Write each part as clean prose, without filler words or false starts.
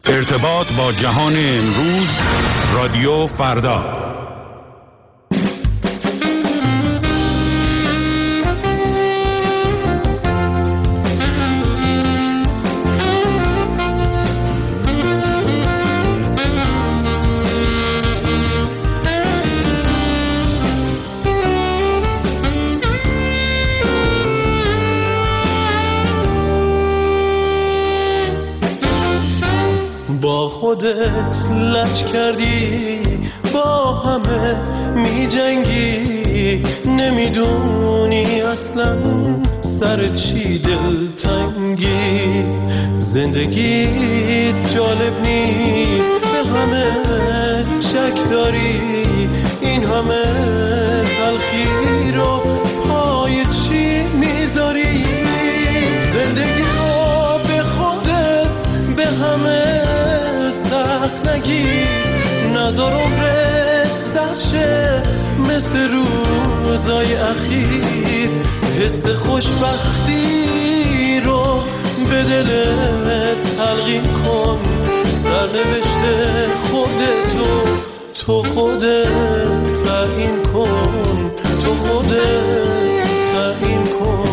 ارتباط با جهان امروز، رادیو فردا. خودت لج کردی، با همه می جنگی، نمیدونی اصلا سر چی دلتنگی. زندگی جالب نیست، به همه شک داری، این همه تلخی رو پای چی میذاری؟ زندگی رو به خودت به همه سخت نگیر، نذار عمرت سرشه مثل روزای اخیر. حس خوشبختی رو به دلت تلقین کن، سرنوشت خودتو تو خودت تعیین کن، تو خودت تعیین کن.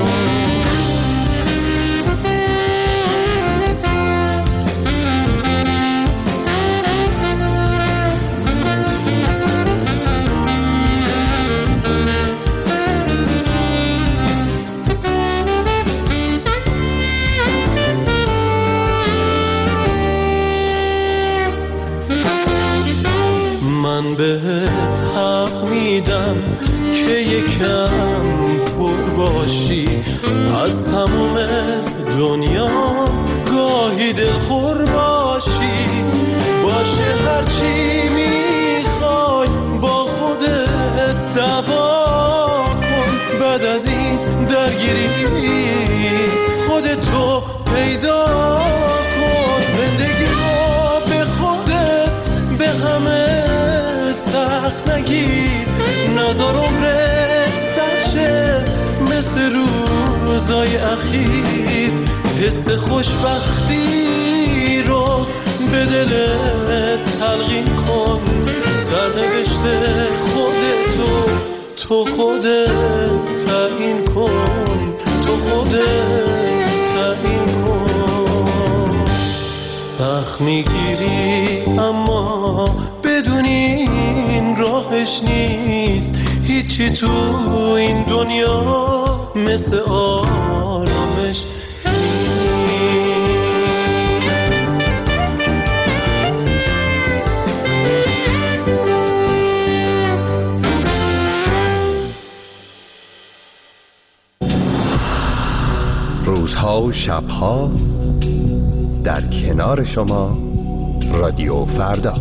من بهت حق میدم که یکم پر باشی از تموم دنیا، گاهی دلخور باشی. باشه هرچی میخوای با خودت دعوا کن، بعد از این درگیری خودتو پیدا کن. زندگی رو به خودت به همه سخت نگیر، نذار عمرت سرشه مثل روزای اخیر. حس خوشبختی رو به دلت تلقین کن، سرنوشت خودتو تو خودت تعیین کن، تو خودت تعیین کن. سخت میگیری اما بدونی این راهش نیست، هیچی تو این دنیا مثل آرامش روزها و شبها در کنار شما، رادیو فردا.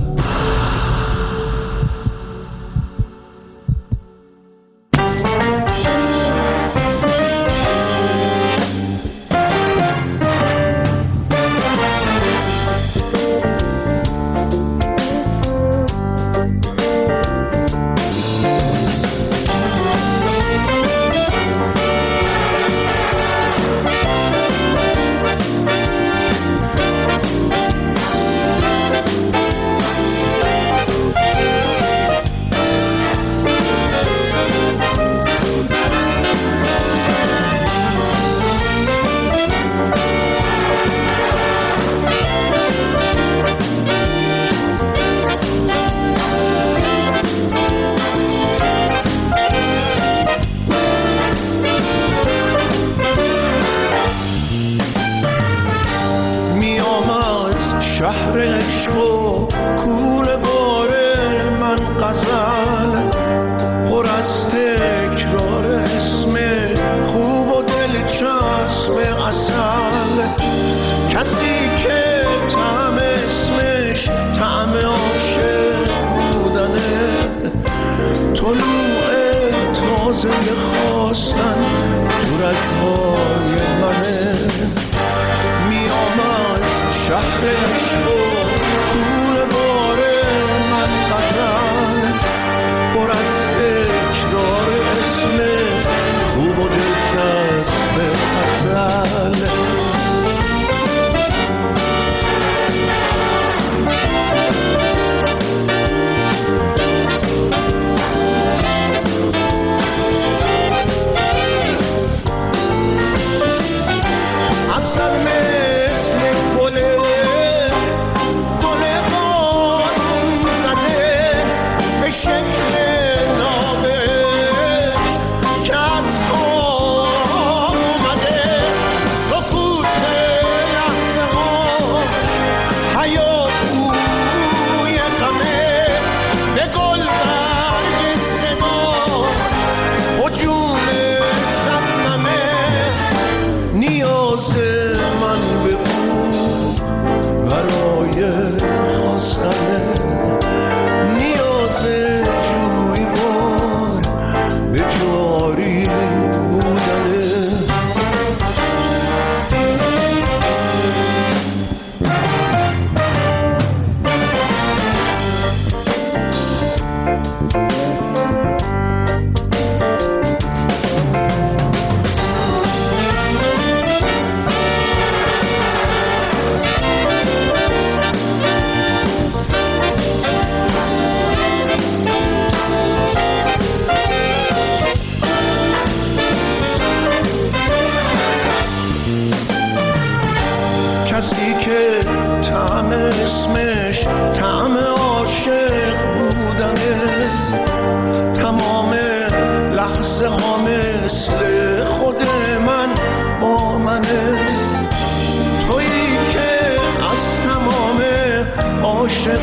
کسی که طعم اسمش طعم عاشق بودنه، تمام لحظه ها مثل خود من با منه، تویی که از تمام عاشق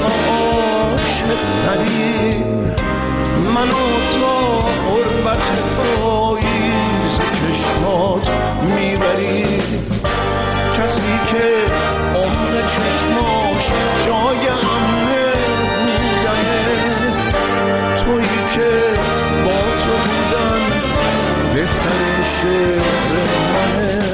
تری منو تا غربت پاییز چشمات میبری، کسی که عمق چشماش جای امنه بودنه، تویی که با تو بودن بهترین شعر منه.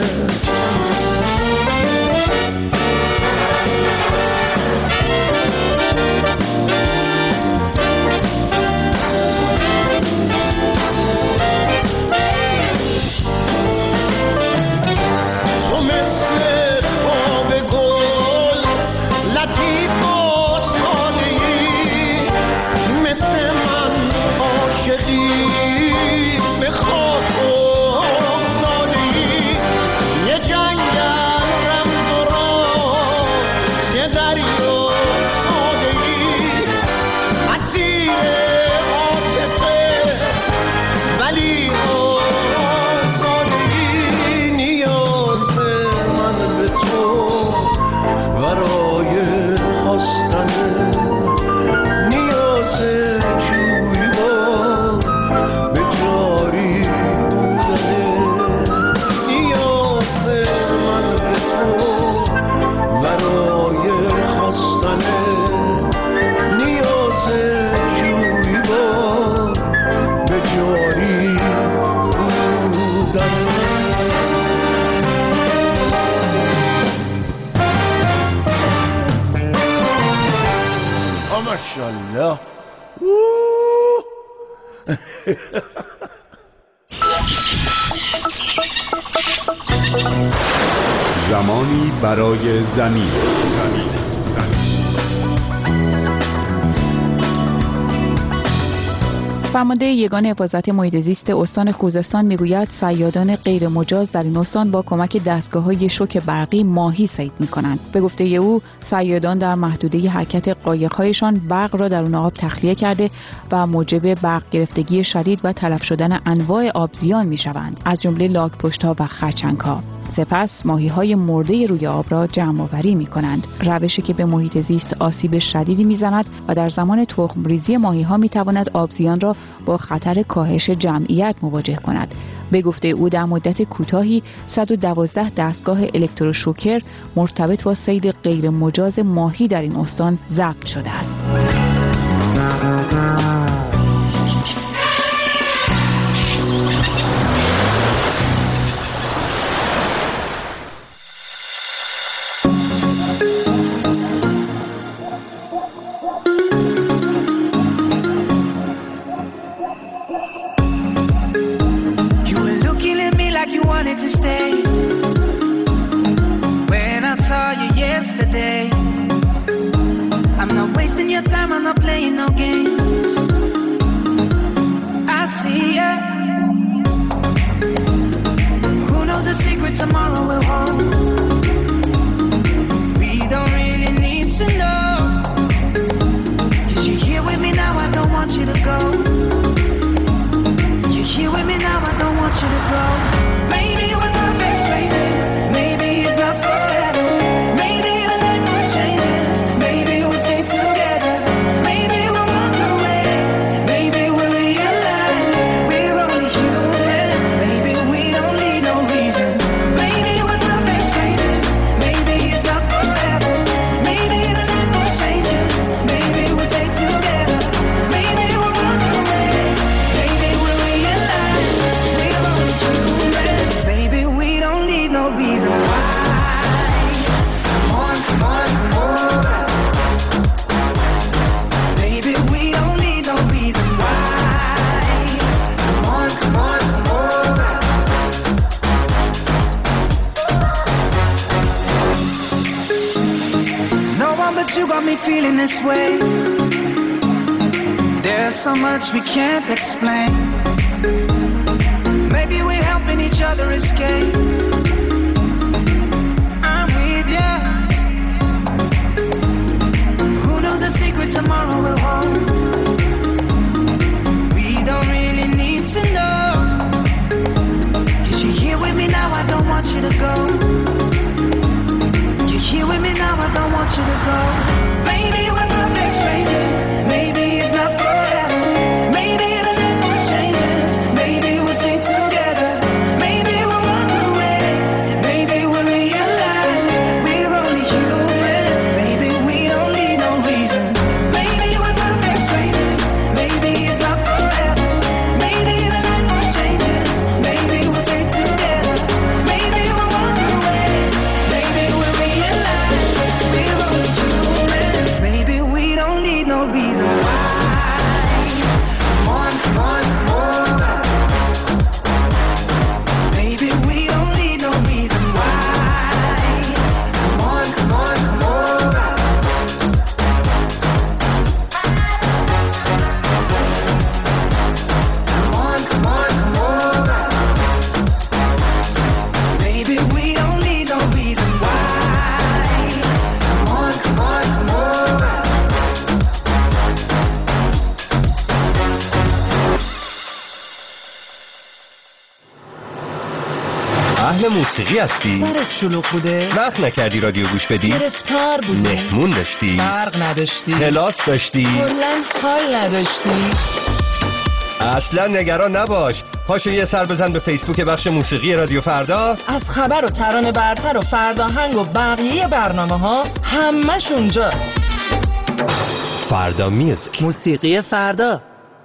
ماشاءالله. زمانی برای زمین. فرمانده یگان حفاظت محیط زیست استان خوزستان میگوید صیادان غیر مجاز در این استان با کمک دستگاه‌های شوک برقی ماهی صید می‌کنند. به گفته او صیادان در محدوده حرکت قایق‌هایشان برق را درون آب تخلیه کرده و موجب برق گرفتگی شدید و تلف شدن انواع آبزیان می‌شوند، از جمله لاک‌پشت‌ها و خرچنگ‌ها. سپس ماهی‌های مرده روی آب را جمع‌آوری می‌کنند، روشی که به محیط زیست آسیب شدیدی می‌زند و در زمان تخم‌ریزی ماهی‌ها می‌تواند آبزیان را با خطر کاهش جمعیت مواجه کند. به گفته او در مدت کوتاهی 112 دستگاه الکتروشوکر مرتبط با صید غیر مجاز ماهی در این استان ضبط شده است. We can't explain. Maybe we're helping each other escape. I'm with you. you to go. Maybe we're perfect strangers. Maybe it's not forever. Maybe the night will change us. Maybe we'll stay together. Maybe we'll walk away. Maybe we'll realize we're only human. Maybe we don't need no reason. Maybe we're perfect strangers. Maybe it's not forever. Maybe the night will change us. Maybe we'll stay together. Maybe we'll walk away. Maybe we'll realize we're only human. Maybe we don't need no reason why. Come on, come on. Maybe we don't need no reason why. Come on, come on, come on. Come on, come on, come on. Maybe we don't need no reason why. Come on, come on, come on. اهل موسیقی هستی؟ سرت شلوغ بوده؟ وقت نکردی رادیو گوش بدی؟ گرفتار بودی؟ مهمون داشتی؟ برق نداشتی؟ کلاس داشتی؟ کلاً حال نداشتی؟ اصلا نگران نباش، پاشو یه سر بزن به فیسبوک بخش موسیقی رادیو فردا. از خبر و ترانه برتر و فرداهنگ و بقیه برنامه ها همش اونجاست. فردا میوزیک، موسیقی فردا.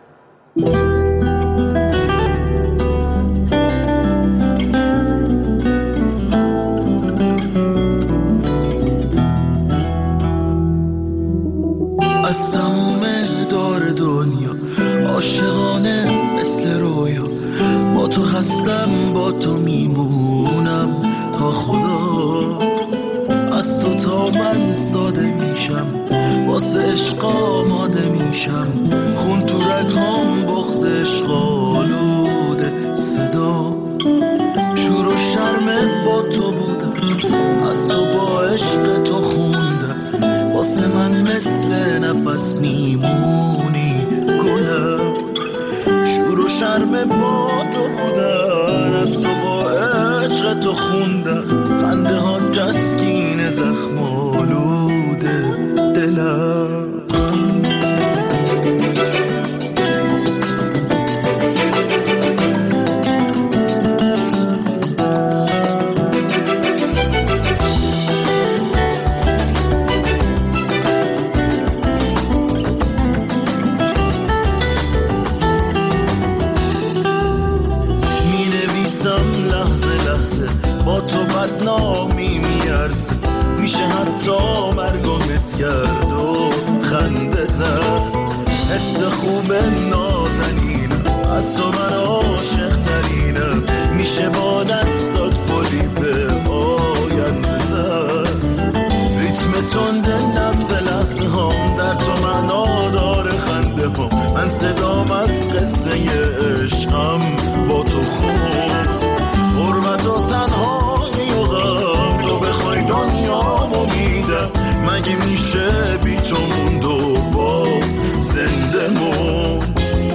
از تموم دار دنیا عاشقانه مثل رویا، با تو هستم با تو میمونم تا خدا. از تو تا من ساده میشم، واسه عشق آماده میشم، خون تو رگام بغض عشق آلوده صدا. شور و شرم با تو بودم، از تو با عشق تو خوندم، واسه من مثل نفس میمونی گلم. شور و شرم با تو بودن، از تو با عشق تو خوندم، خنده ها تسکین زخم آلوده دلم. بدنامی میارزه، میشه حتی مرگو مس کرد و خنده زد. حس خوب نازنینم، از تو من عاشق ترینم، میشه با دستات پلی به آینده زد. ریتم تند نبض لحظه هم در تو معنا داره، خنده هم من صدام از قصه عشقم با تو خون. حرمت و تنها تو بخوای دنیامو میدم، مگه میشه بی تو موند و باز زنده موند.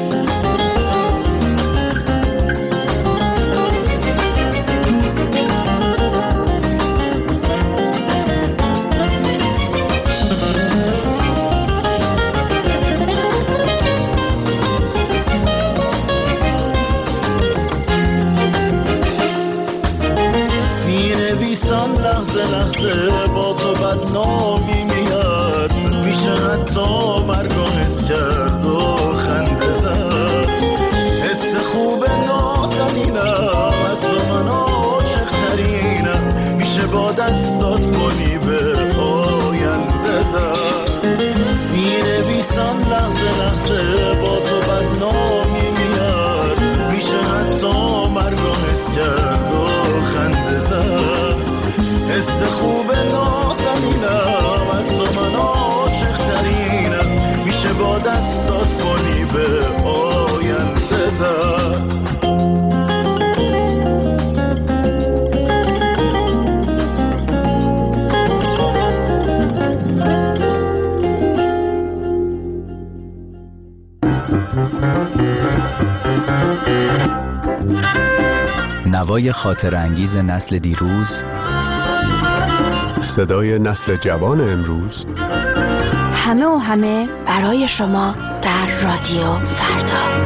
لحظه با تو بدنامی میاد، میشه حتی مرگو حس کرد و خنده زد. حس خوب نازنینم، از تو من عاشق ترینم، میشه با دستات کنی به آینده زد. مینویسم لحظه با تو بدنامی میاد، میشه حتی مرگو حس کرد و خنده زد. حس خوب نازنینم، از تو من عاشق ترینم، میشه با دستات کنی به آینده زد. نوای خاطر انگیز نسل دیروز صدای نسل جوان امروز، همه و همه برای شما در رادیو فردا.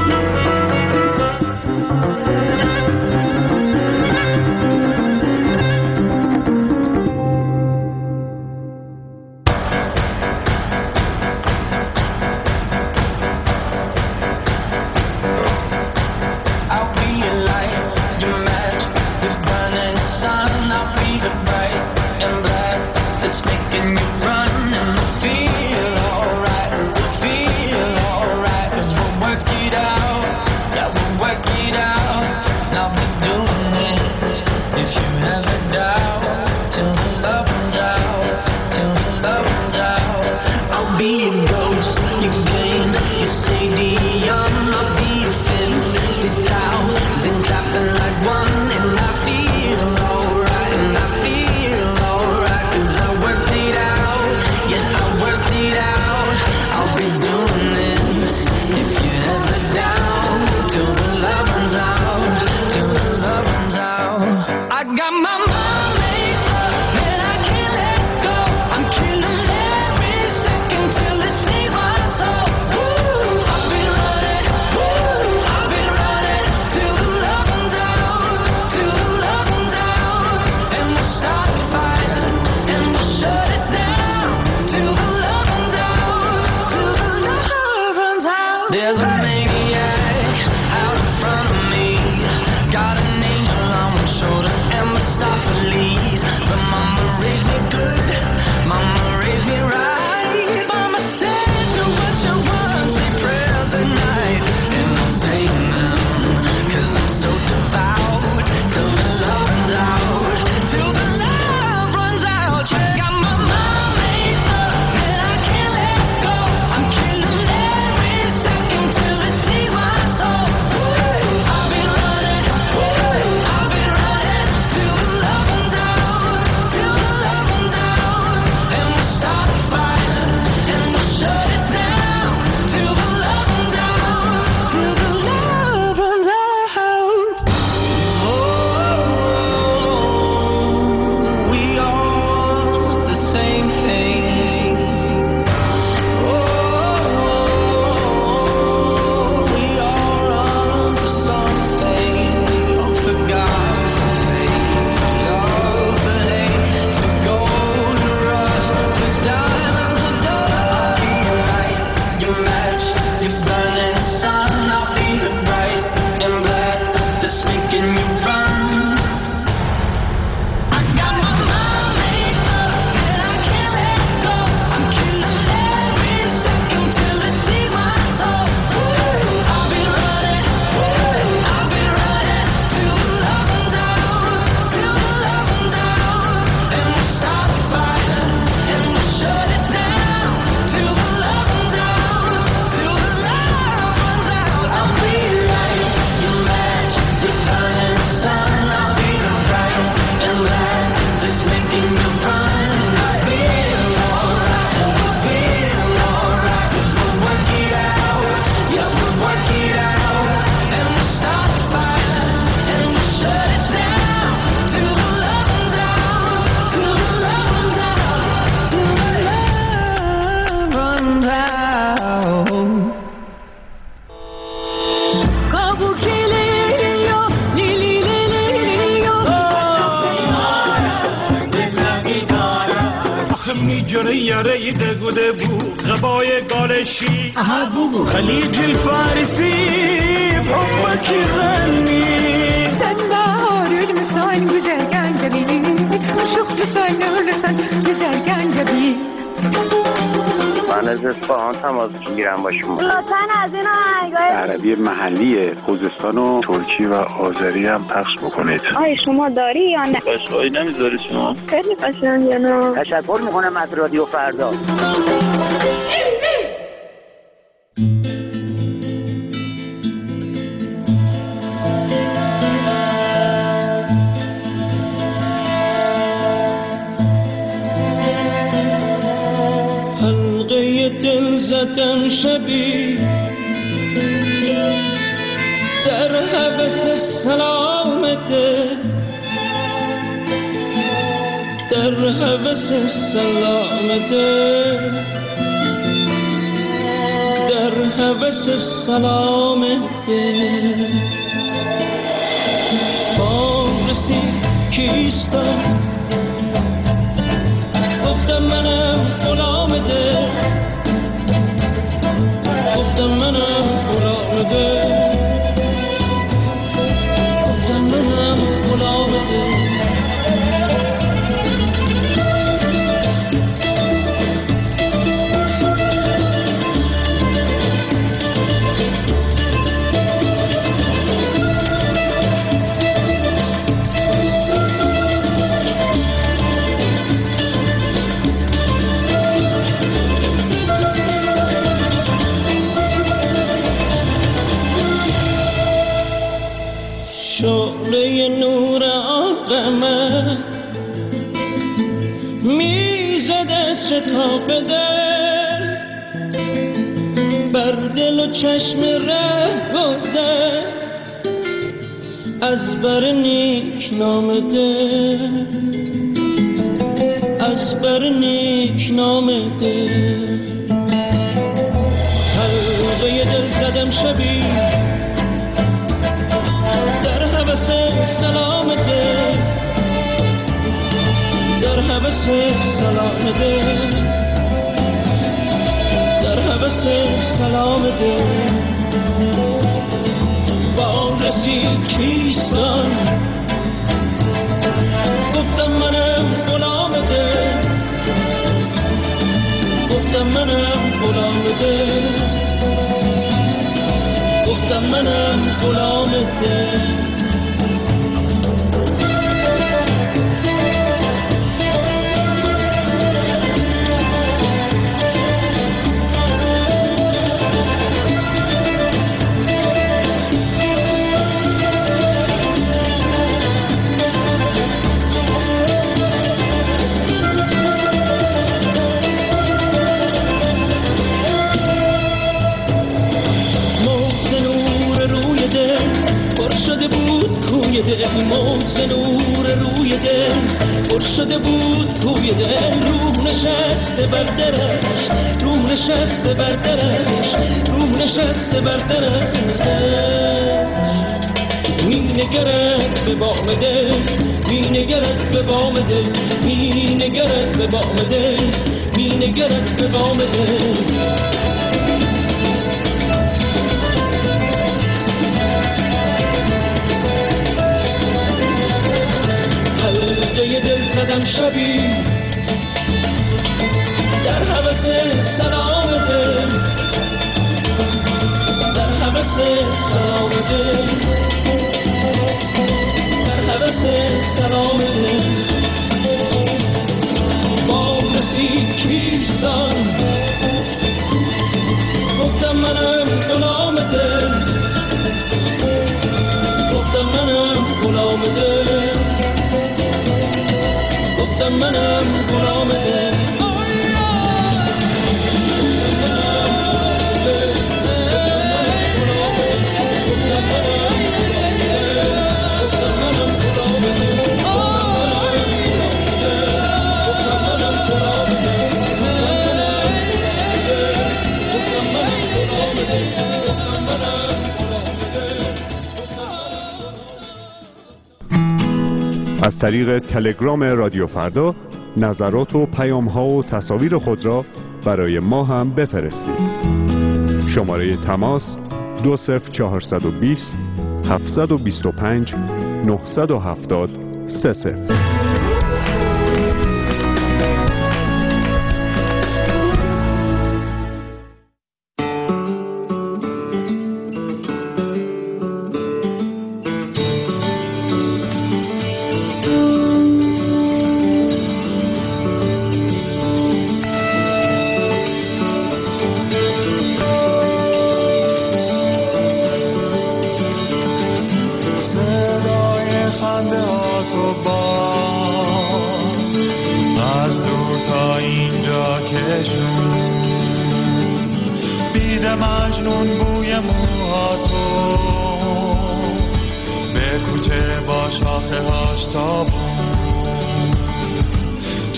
خليج الفارسي بحبك يغني سنبار المسان güzel gencebi Aşık lisan örlesen güzel gencebi من از اصفهان تماس میگیرم با شما. لطفاً از این آهنگای عربی محلی خوزستان و ترکی و آذری هم پخش بکنید. آیا شما داری یا نه؟ قشقایی نمیذاری شما؟ خیلی قشنگه نه؟ تشکر میکنم از رادیو فردا. دل زدم شبی در حبس سلامت در هوس سلام دل، در هوس سلام دل فارسی کیستم، گفتم منم غلام دل، گفتم منم غلام دل، گفتم منم غلام دل. شعله نور آقامه میزد شتاف دل، بر دل و چشم ره گذر از بر نیک نام دل، از بر نیک نام دل. حلقه دل زدم شبی در هوس سلام دل، در هوس سلام دل، در هوس سلام دل. با رسید کیستان، گفتم منم غلام دل، گفتم منم غلام دل، گفتم منم غلام دل. شده بود کوی دل، موج نور روی دل پر شده بود کوی دل. روح نشسته بر درش، روح نشسته بر درش، روح نشسته بر درش. می نگرد به بام دل، می نگرد به بام دل، می نگرد به بام دل، می نگرد به بام دل. حلقه دل زدم شبی در هوس سلام دل، در هوس سلام دل، در هوس سلام دل. با رسید کیستان، گفتم منم غلام دل، گفتم منم غلام دل، گفتم منم غلام دل. از طریق تلگرام رادیو فردا نظرات و پیام‌ها و تصاویر خود را برای ما هم بفرستید. شماره تماس 20420 725 970 30.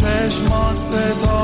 چشمات ستاره